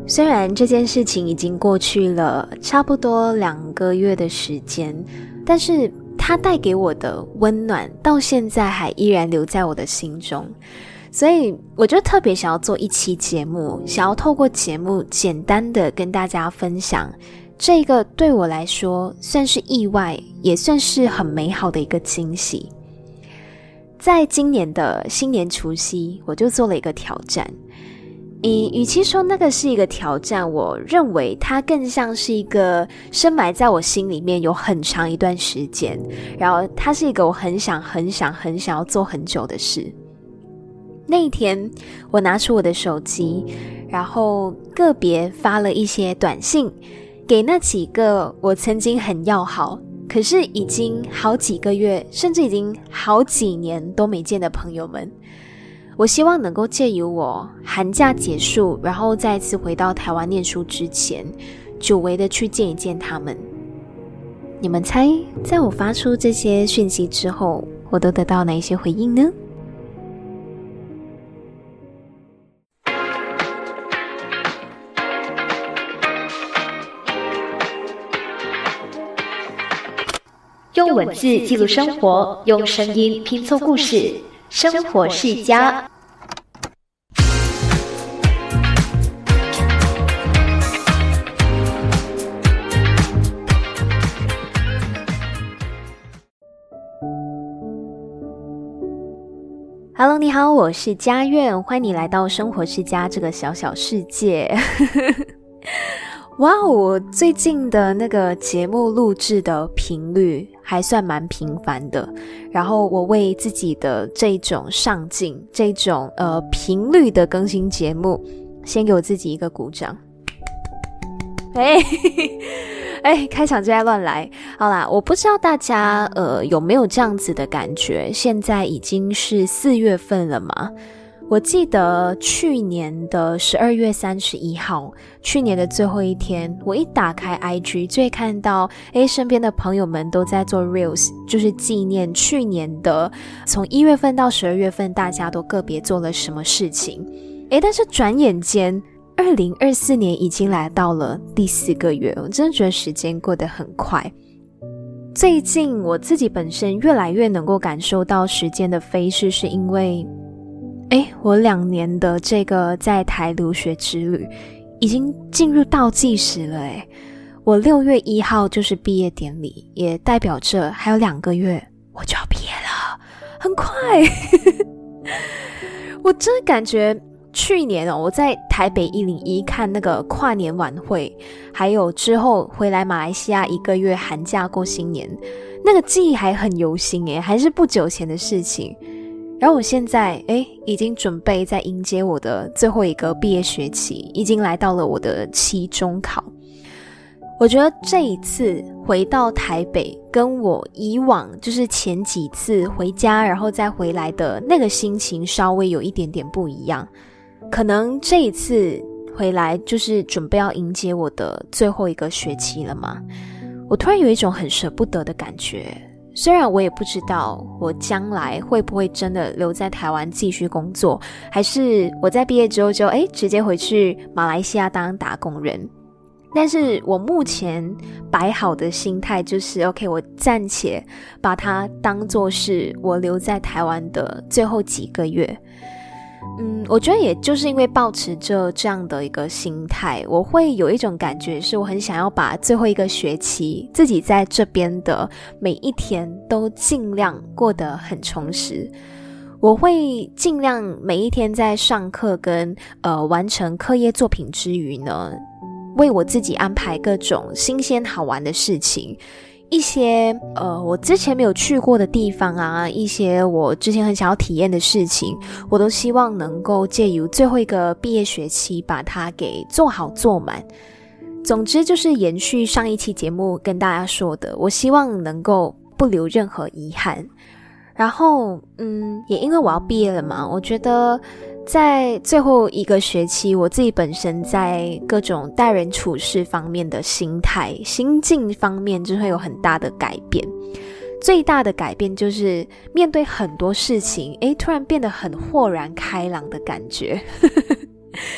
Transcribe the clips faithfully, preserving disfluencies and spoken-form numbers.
虽然这件事情已经过去了差不多两个月的时间，但是它带给我的温暖到现在还依然留在我的心中。所以我就特别想要做一期节目，想要透过节目简单的跟大家分享这个对我来说算是意外，也算是很美好的一个惊喜。在今年的新年除夕，我就做了一个挑战。与与其说那个是一个挑战，我认为它更像是一个深埋在我心里面有很长一段时间，然后它是一个我很想很想很想要做很久的事。那一天我拿出我的手机，然后个别发了一些短信给那几个我曾经很要好，可是已经好几个月甚至已经好几年都没见的朋友们。我希望能够借由我寒假结束，然后再次回到台湾念书之前，久违的去见一见他们。你们猜，在我发出这些讯息之后，我都得到哪一些回应呢？ 用文字记录生活，用声音拼凑故事，生活世家。 Hello， 你好，我是嘉苑，欢迎你来到生活世家这个小小世界。哇，我最近的那个节目录制的频率还算蛮频繁的，然后我为自己的这种上进，这种呃频率的更新节目，先给我自己一个鼓掌。哎哎，开场就在乱来。好啦，我不知道大家呃有没有这样子的感觉，现在已经是四月份了嘛。我记得去年的十二月三十一号，去年的最后一天，我一打开 I G 就会看到诶身边的朋友们都在做 Reels， 就是纪念去年的从一月份到十二月份大家都个别做了什么事情。诶但是转眼间二零二四年已经来到了第四个月，我真的觉得时间过得很快。最近我自己本身越来越能够感受到时间的飞逝，是因为诶我两年的这个在台留学之旅已经进入倒计时了。诶我六月一号就是毕业典礼，也代表着还有两个月我就要毕业了，很快。我真的感觉去年哦，我在台北一零一看那个跨年晚会，还有之后回来马来西亚一个月寒假过新年，那个记忆还很犹新诶，还是不久前的事情。然后我现在诶已经准备在迎接我的最后一个毕业学期，已经来到了我的期中考。我觉得这一次回到台北，跟我以往就是前几次回家然后再回来的那个心情稍微有一点点不一样。可能这一次回来就是准备要迎接我的最后一个学期了嘛，我突然有一种很舍不得的感觉。虽然我也不知道我将来会不会真的留在台湾继续工作，还是我在毕业之后就诶直接回去马来西亚当打工人，但是我目前摆好的心态就是 OK， 我暂且把它当作是我留在台湾的最后几个月。嗯，我觉得也就是因为抱持着这样的一个心态，我会有一种感觉是我很想要把最后一个学期自己在这边的每一天都尽量过得很充实。我会尽量每一天在上课跟呃完成课业作品之余呢，为我自己安排各种新鲜好玩的事情，一些呃我之前没有去过的地方啊，一些我之前很想要体验的事情，我都希望能够借由最后一个毕业学期把它给做好做满。总之就是延续上一期节目跟大家说的，我希望能够不留任何遗憾。然后嗯，也因为我要毕业了嘛，我觉得在最后一个学期，我自己本身在各种待人处事方面的心态、心境方面就会有很大的改变。最大的改变就是面对很多事情，诶，突然变得很豁然开朗的感觉。因为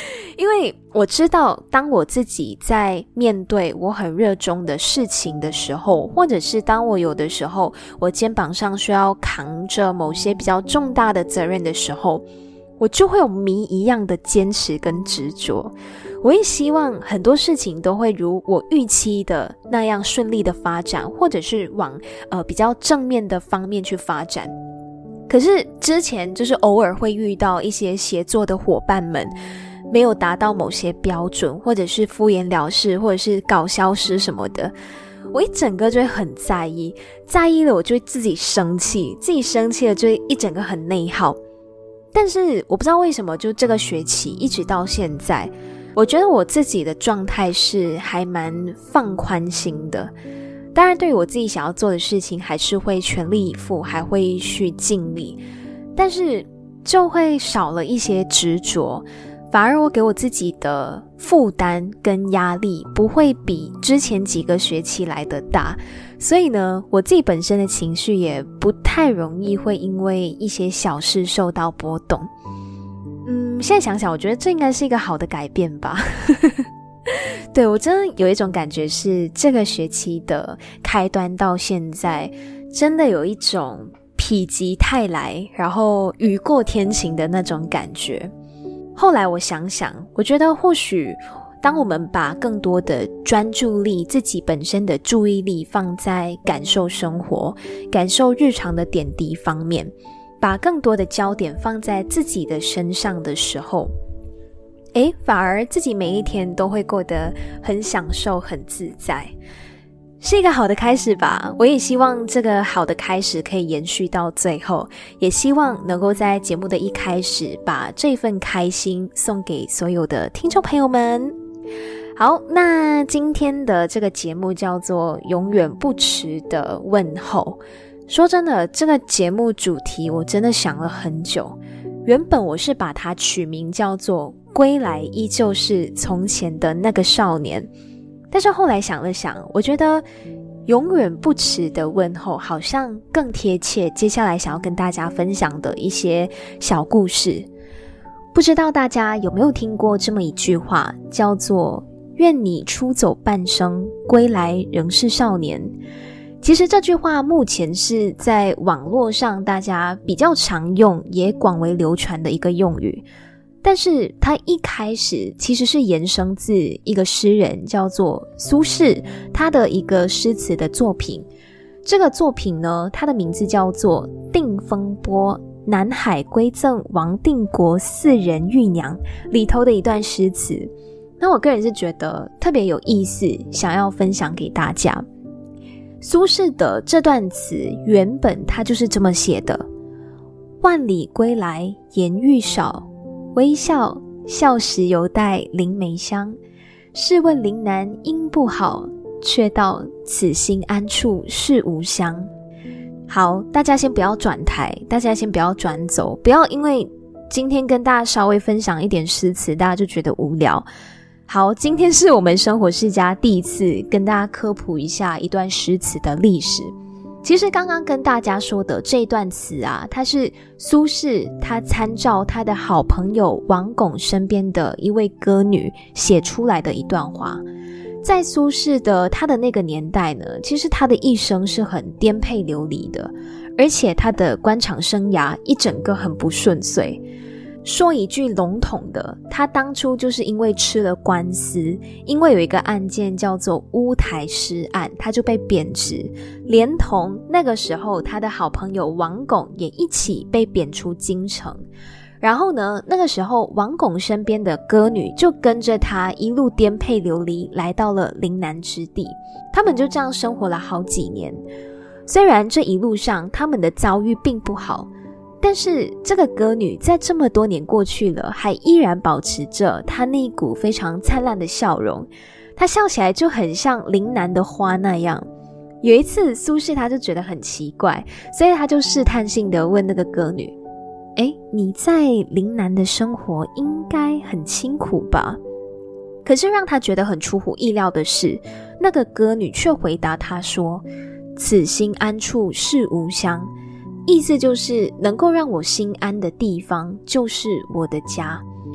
为我知道当我自己在面对我很热衷的事情的时候，或者是当我有的时候我肩膀上需要扛着某些比较重大的责任的时候，我就会有谜一样的坚持跟执着。我也希望很多事情都会如我预期的那样顺利的发展，或者是往呃比较正面的方面去发展。可是之前就是偶尔会遇到一些协作的伙伴们没有达到某些标准，或者是敷衍了事，或者是搞消失什么的，我一整个就会很在意，在意了我就会自己生气，自己生气了就会一整个很内耗。但是我不知道为什么就这个学期一直到现在，我觉得我自己的状态是还蛮放宽心的。当然对于我自己想要做的事情还是会全力以赴，还会去尽力，但是就会少了一些执着，反而我给我自己的负担跟压力不会比之前几个学期来的大，所以呢，我自己本身的情绪也不太容易会因为一些小事受到波动。嗯，现在想想我觉得这应该是一个好的改变吧。对，我真的有一种感觉是这个学期的开端到现在真的有一种否极泰来然后雨过天晴的那种感觉。后来我想想，我觉得或许当我们把更多的专注力，自己本身的注意力放在感受生活，感受日常的点滴方面，把更多的焦点放在自己的身上的时候，诶，反而自己每一天都会过得很享受很自在，是一个好的开始吧。我也希望这个好的开始可以延续到最后，也希望能够在节目的一开始把这份开心送给所有的听众朋友们。好，那今天的这个节目叫做永远不迟的问候。说真的，这个节目主题我真的想了很久，原本我是把它取名叫做归来依旧是从前的那个少年，但是后来想了想，我觉得永远不迟的问候好像更贴切接下来想要跟大家分享的一些小故事。不知道大家有没有听过这么一句话，叫做愿你出走半生，归来仍是少年。其实这句话目前是在网络上大家比较常用也广为流传的一个用语，但是它一开始其实是延伸自一个诗人叫做苏轼，他的一个诗词的作品。这个作品呢，它的名字叫做《定风波南海归赠王定国四人玉娘》里头的一段诗词。那我个人是觉得特别有意思，想要分享给大家。苏轼的这段词原本他就是这么写的：万里归来颜愈少，微笑笑时犹带菱梅香。试问陵南应不好，却道此心安处是吾乡。好，大家先不要转台，大家先不要转走，不要因为今天跟大家稍微分享一点诗词，大家就觉得无聊。好，今天是我们生活世家第一次跟大家科普一下一段诗词的历史。其实刚刚跟大家说的这段词啊，它是苏轼他参照他的好朋友王巩身边的一位歌女写出来的一段话。在苏轼的他的那个年代呢，其实他的一生是很颠沛流离的，而且他的官场生涯一整个很不顺遂。说一句笼统的，他当初就是因为吃了官司，因为有一个案件叫做乌台诗案，他就被贬职，连同那个时候他的好朋友王巩也一起被贬出京城。然后呢，那个时候王巩身边的歌女就跟着他一路颠沛流离来到了陵南之地，他们就这样生活了好几年。虽然这一路上他们的遭遇并不好，但是这个歌女在这么多年过去了，还依然保持着她那一股非常灿烂的笑容，她笑起来就很像陵南的花那样。有一次苏轼他就觉得很奇怪，所以他就试探性的问那个歌女，诶，你在陵南的生活应该很清苦吧？可是让他觉得很出乎意料的是，那个歌女却回答他说，此心安处是吾乡，意思就是能够让我心安的地方就是我的家。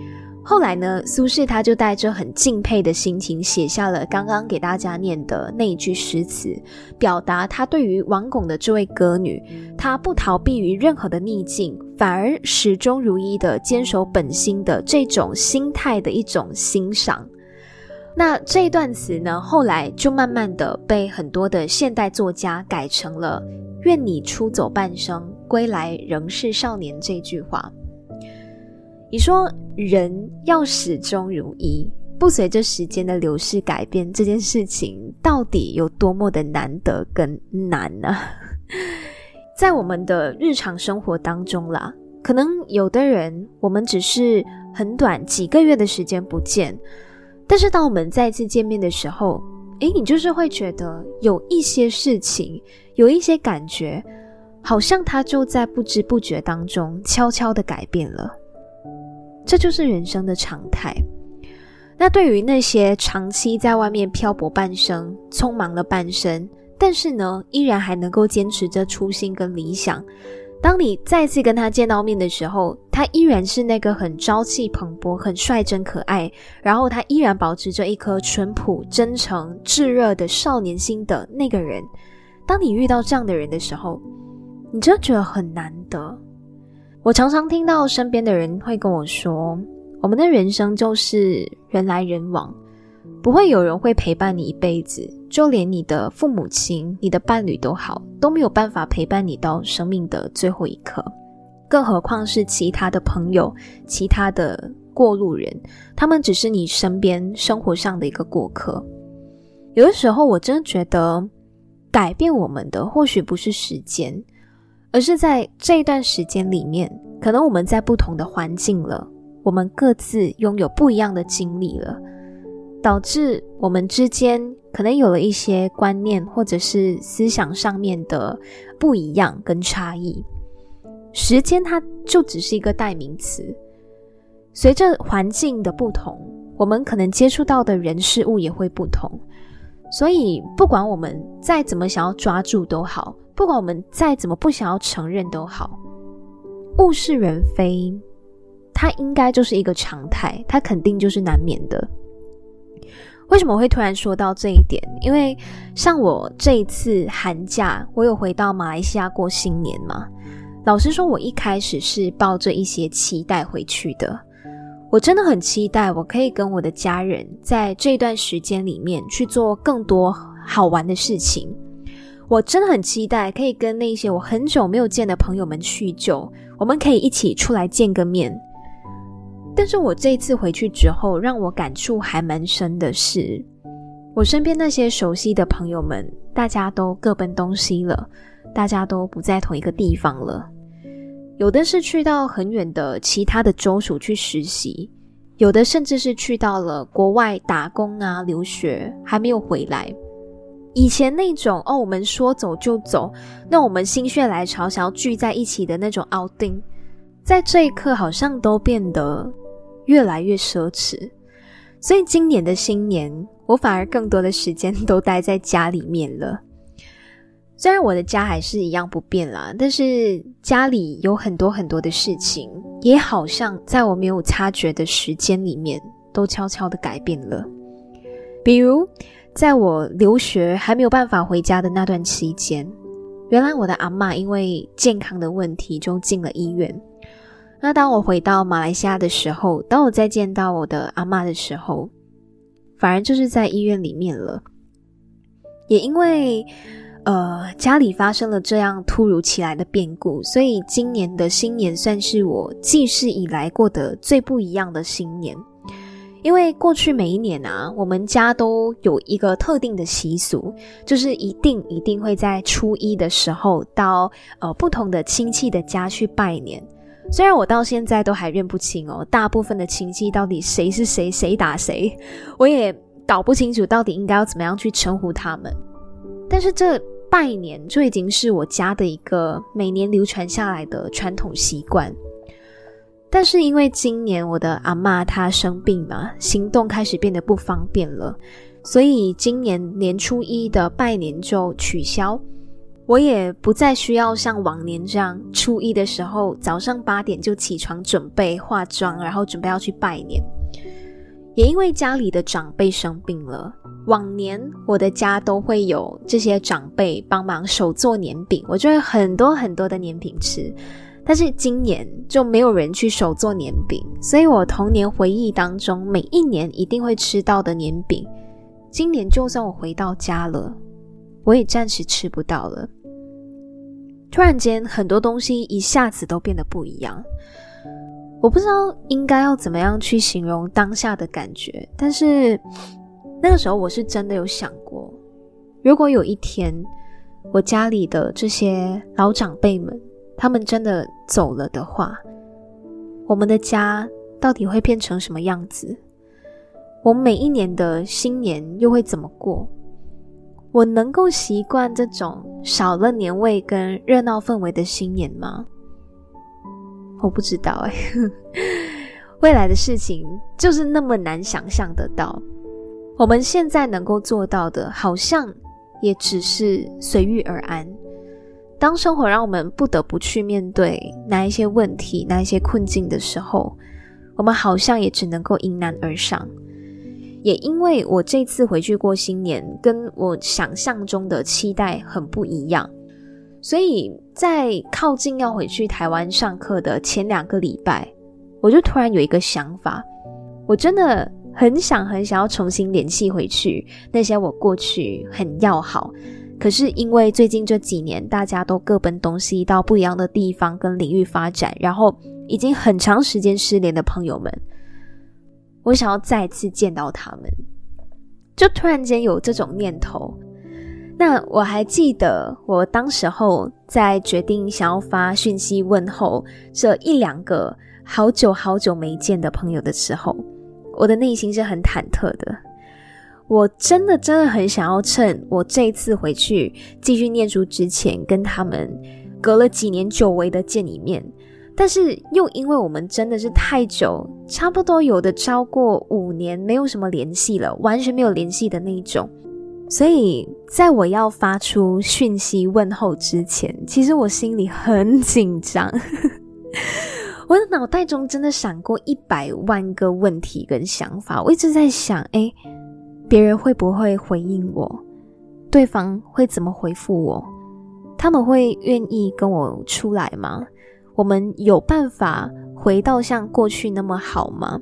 后来呢，苏轼他就带着很敬佩的心情写下了刚刚给大家念的那一句诗词，表达他对于王巩的这位歌女，他不逃避于任何的逆境，反而始终如一的坚守本心的这种心态的一种欣赏。那这一段词呢，后来就慢慢的被很多的现代作家改成了愿你出走半生，归来仍是少年这句话。你说人要始终如一，不随着时间的流逝改变，这件事情到底有多么的难得跟难呢？在我们的日常生活当中啦，可能有的人我们只是很短几个月的时间不见，但是当我们再次见面的时候，诶，你就是会觉得有一些事情，有一些感觉，好像它就在不知不觉当中悄悄地改变了。这就是人生的常态。那对于那些长期在外面漂泊半生，匆忙了半生，但是呢依然还能够坚持着初心跟理想，当你再次跟他见到面的时候，他依然是那个很朝气蓬勃，很率真可爱，然后他依然保持着一颗淳朴真诚炙热的少年心的那个人。当你遇到这样的人的时候，你真的觉得很难得。我常常听到身边的人会跟我说，我们的人生就是人来人往，不会有人会陪伴你一辈子，就连你的父母亲、你的伴侣都好，都没有办法陪伴你到生命的最后一刻，更何况是其他的朋友、其他的过路人，他们只是你身边生活上的一个过客。有的时候我真的觉得改变我们的或许不是时间，而是在这一段时间里面，可能我们在不同的环境了，我们各自拥有不一样的经历了，导致我们之间可能有了一些观念或者是思想上面的不一样跟差异。时间它就只是一个代名词，随着环境的不同，我们可能接触到的人事物也会不同。所以不管我们再怎么想要抓住都好，不管我们再怎么不想要承认都好，物是人非，它应该就是一个常态，它肯定就是难免的。为什么我会突然说到这一点？因为像我这一次寒假，我有回到马来西亚过新年嘛。老实说，我一开始是抱着一些期待回去的。我真的很期待我可以跟我的家人在这段时间里面去做更多好玩的事情。我真的很期待可以跟那些我很久没有见的朋友们叙旧，我们可以一起出来见个面。但是我这一次回去之后，让我感触还蛮深的是，我身边那些熟悉的朋友们，大家都各奔东西了，大家都不在同一个地方了。有的是去到很远的其他的州属去实习，有的甚至是去到了国外打工啊、留学，还没有回来。以前那种哦，我们说走就走，那我们心血来潮想要聚在一起的那种 outing， 在这一刻好像都变得越来越奢侈。所以今年的新年，我反而更多的时间都待在家里面了。虽然我的家还是一样不变啦，但是家里有很多很多的事情，也好像在我没有察觉的时间里面，都悄悄地改变了。比如在我留学还没有办法回家的那段期间，原来我的阿嬷因为健康的问题就进了医院。那当我回到马来西亚的时候，当我再见到我的阿嬷的时候，反而就是在医院里面了。也因为呃，家里发生了这样突如其来的变故，所以今年的新年算是我记事以来过得最不一样的新年。因为过去每一年啊，我们家都有一个特定的习俗，就是一定一定会在初一的时候到呃不同的亲戚的家去拜年。虽然我到现在都还认不清哦，大部分的亲戚到底谁是谁，谁打谁，我也搞不清楚到底应该要怎么样去称呼他们。但是这拜年就已经是我家的一个每年流传下来的传统习惯。但是因为今年我的阿嬷她生病嘛，行动开始变得不方便了，所以今年年初一的拜年就取消。我也不再需要像往年这样，初一的时候早上八点就起床准备化妆，然后准备要去拜年。 也因为家里的长辈生病了，往年我的家都会有这些长辈帮忙手做年饼，我就会很多很多的年饼吃。但是今年就没有人去手做年饼，所以我童年回忆当中每一年一定会吃到的年饼，今年就算我回到家了，我也暂时吃不到了。突然间很多东西一下子都变得不一样，我不知道应该要怎么样去形容当下的感觉，但是那个时候我是真的有想过，如果有一天我家里的这些老长辈们他们真的走了的话，我们的家到底会变成什么样子？我每一年的新年又会怎么过？我能够习惯这种少了年味跟热闹氛围的新年吗？我不知道欸未来的事情就是那么难想象得到，我们现在能够做到的好像也只是随遇而安。当生活让我们不得不去面对那一些问题，那一些困境的时候，我们好像也只能够迎难而上。也因为我这次回去过新年跟我想象中的期待很不一样，所以在靠近要回去台湾上课的前两个礼拜，我就突然有一个想法，我真的很想很想要重新联系回去那些我过去很要好，可是因为最近这几年大家都各奔东西到不一样的地方跟领域发展，然后已经很长时间失联的朋友们，我想要再次见到他们，就突然间有这种念头。那我还记得我当时候在决定想要发讯息问候这一两个好久好久没见的朋友的时候，我的内心是很忐忑的。我真的真的很想要趁我这一次回去继续念书之前跟他们隔了几年久违的见一面，但是又因为我们真的是太久，差不多有的超过五年没有什么联系了，完全没有联系的那一种，所以在我要发出讯息问候之前，其实我心里很紧张我的脑袋中真的闪过一百万个问题跟想法，我一直在想，诶，别人会不会回应我？对方会怎么回复我？他们会愿意跟我出来吗？我们有办法回到像过去那么好吗？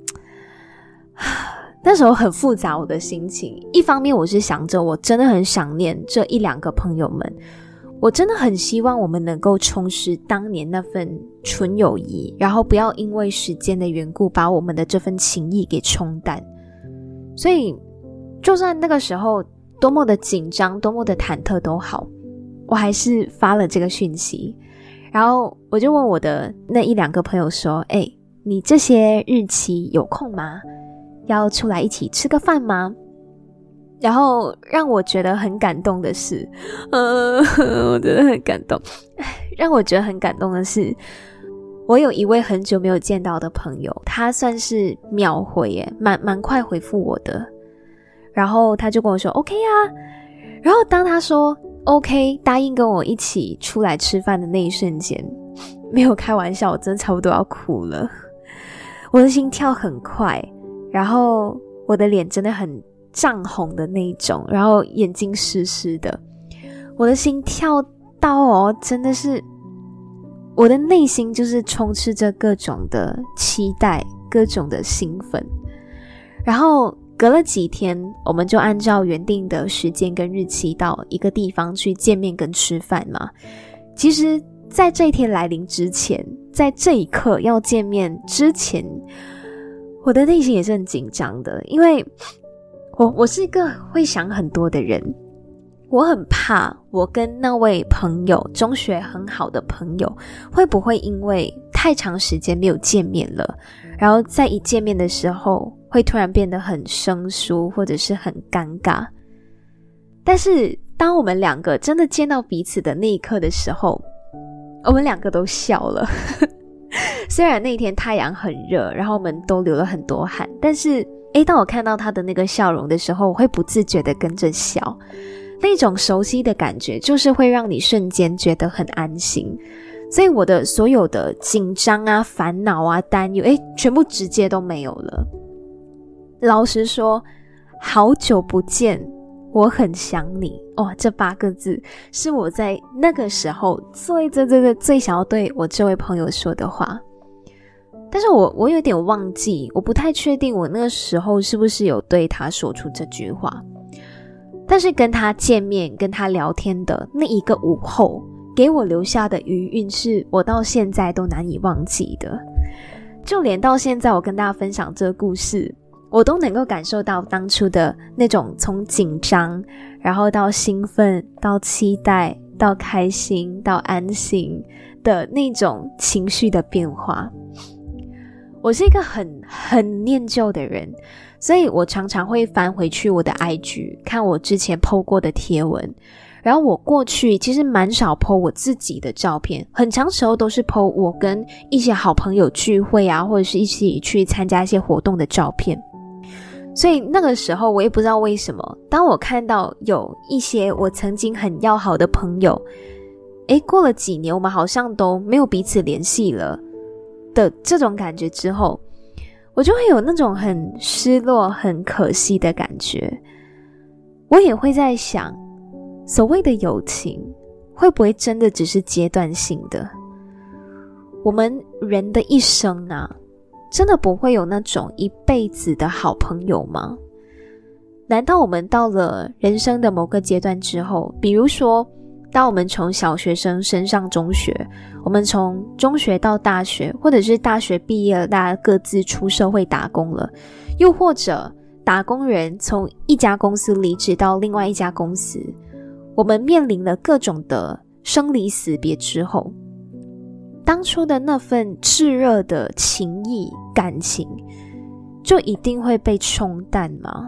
那时候很复杂我的心情，一方面我是想着我真的很想念这一两个朋友们，我真的很希望我们能够重拾当年那份纯友谊，然后不要因为时间的缘故把我们的这份情谊给冲淡。所以就算那个时候多么的紧张，多么的忐忑都好，我还是发了这个讯息。然后我就问我的那一两个朋友说，诶，你这些日期有空吗？要出来一起吃个饭吗？然后让我觉得很感动的是，呃，我真的很感动。让我觉得很感动的是，我有一位很久没有见到的朋友，他算是秒回耶，蛮蛮快回复我的。然后他就跟我说 OK 啊，然后当他说 OK 答应跟我一起出来吃饭的那一瞬间，没有开玩笑，我真的差不多要哭了。我的心跳很快，然后我的脸真的很涨红的那一种，然后眼睛湿湿的，我的心跳到哦，真的是我的内心就是充斥着各种的期待，各种的兴奋。然后隔了几天，我们就按照原定的时间跟日期到一个地方去见面跟吃饭嘛。其实在这一天来临之前，在这一刻要见面之前，我的内心也是很紧张的，因为我我是一个会想很多的人，我很怕我跟那位朋友，中学很好的朋友，会不会因为太长时间没有见面了，然后在一见面的时候会突然变得很生疏或者是很尴尬。但是当我们两个真的见到彼此的那一刻的时候，我们两个都笑了虽然那天太阳很热，然后我们都流了很多汗，但是诶，当我看到他的那个笑容的时候，我会不自觉地跟着笑。那种熟悉的感觉就是会让你瞬间觉得很安心，所以我的所有的紧张啊、烦恼啊、担忧，诶，全部直接都没有了。 老实说，好久不见，我很想你。哦，这八个字是我在那个时候最最最最最想要对我这位朋友说的话。但是我我有点忘记，我不太确定我那个时候是不是有对他说出这句话。但是跟他见面跟他聊天的那一个午后，给我留下的余韵是我到现在都难以忘记的。就连到现在我跟大家分享这个故事，我都能够感受到当初的那种从紧张，然后到兴奋，到期待，到开心，到安心的那种情绪的变化。我是一个很很念旧的人，所以我常常会翻回去我的 I G 看我之前 po 过的贴文，然后我过去其实蛮少 po 我自己的照片，很长时候都是 po 我跟一些好朋友聚会啊，或者是一起去参加一些活动的照片。所以那个时候我也不知道为什么，当我看到有一些我曾经很要好的朋友，诶，过了几年我们好像都没有彼此联系了的这种感觉之后，我就会有那种很失落很可惜的感觉。我也会在想，所谓的友情会不会真的只是阶段性的？我们人的一生啊，真的不会有那种一辈子的好朋友吗？难道我们到了人生的某个阶段之后，比如说当我们从小学生升上中学，我们从中学到大学，或者是大学毕业了，大家各自出社会打工了，又或者打工人从一家公司离职到另外一家公司，我们面临了各种的生离死别之后，当初的那份炽热的情谊感情就一定会被冲淡吗？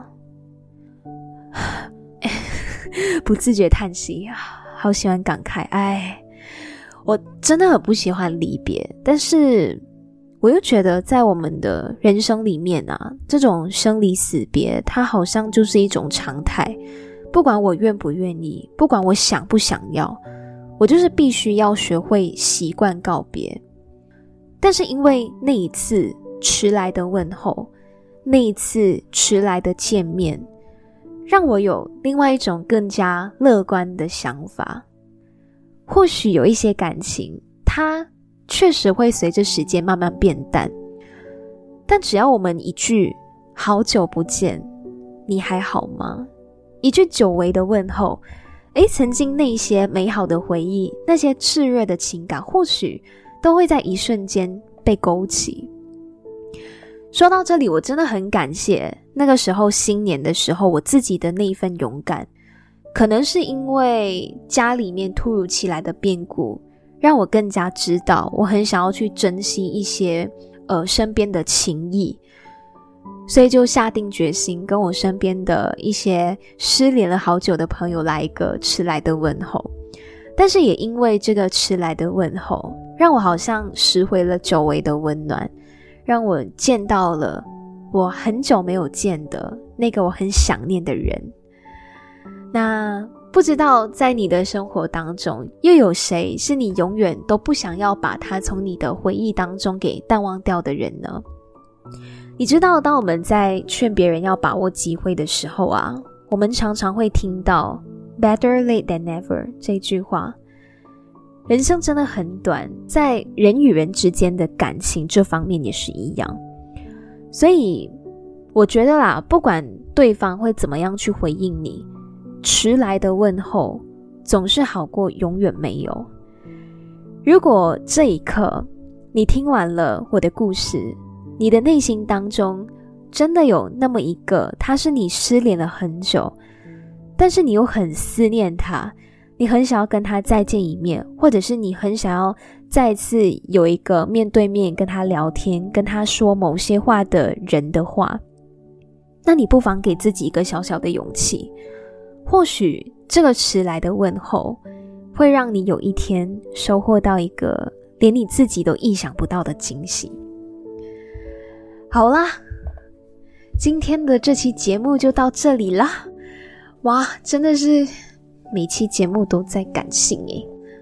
不自觉叹息，好喜欢感慨。哎，我真的很不喜欢离别，但是我又觉得在我们的人生里面啊，这种生离死别它好像就是一种常态，不管我愿不愿意，不管我想不想要，我就是必须要学会习惯告别。但是因为那一次迟来的问候，那一次迟来的见面，让我有另外一种更加乐观的想法。或许有一些感情它确实会随着时间慢慢变淡，但只要我们一句好久不见，你还好吗？一句久违的问候，诶，曾经那些美好的回忆，那些炽热的情感，或许都会在一瞬间被勾起。说到这里，我真的很感谢那个时候新年的时候我自己的那一份勇敢。可能是因为家里面突如其来的变故，让我更加知道我很想要去珍惜一些呃身边的情谊，所以就下定决心跟我身边的一些失联了好久的朋友来一个迟来的问候。但是也因为这个迟来的问候，让我好像拾回了久违的温暖，让我见到了我很久没有见的那个我很想念的人。那不知道在你的生活当中，又有谁是你永远都不想要把他从你的回忆当中给淡忘掉的人呢？你知道，当我们在劝别人要把握机会的时候啊，我们常常会听到 better late than never 这句话。人生真的很短，在人与人之间的感情这方面也是一样。所以我觉得啦，不管对方会怎么样去回应你，迟来的问候总是好过永远没有。如果这一刻你听完了我的故事，你的内心当中真的有那么一个他是你失联了很久，但是你又很思念他，你很想要跟他再见一面，或者是你很想要再次有一个面对面跟他聊天，跟他说某些话的人的话，那你不妨给自己一个小小的勇气。或许这个迟来的问候会让你有一天收获到一个连你自己都意想不到的惊喜。好啦，今天的这期节目就到这里啦。哇，真的是每期节目都在感性耶。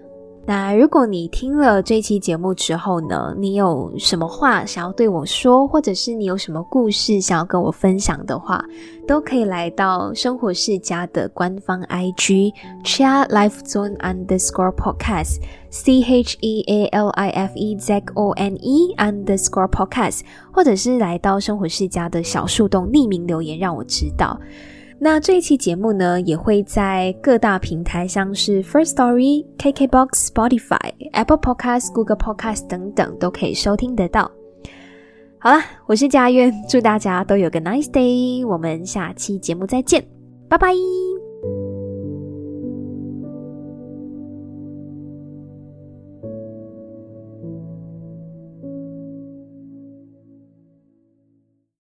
那如果你听了这期节目之后呢，你有什么话想要对我说，或者是你有什么故事想要跟我分享的话，都可以来到生活世家的官方 I G Chia Life Zone underscore podcast C H E A L I F E Z O N E underscore podcast， 或者是来到生活世家的小树洞匿名留言让我知道。那这一期节目呢，也会在各大平台像是 First Story、K K B O X、Spotify、Apple Podcast、Google Podcast 等等都可以收听得到。好啦，我是佳苑，祝大家都有个 nice day， 我们下期节目再见，拜拜。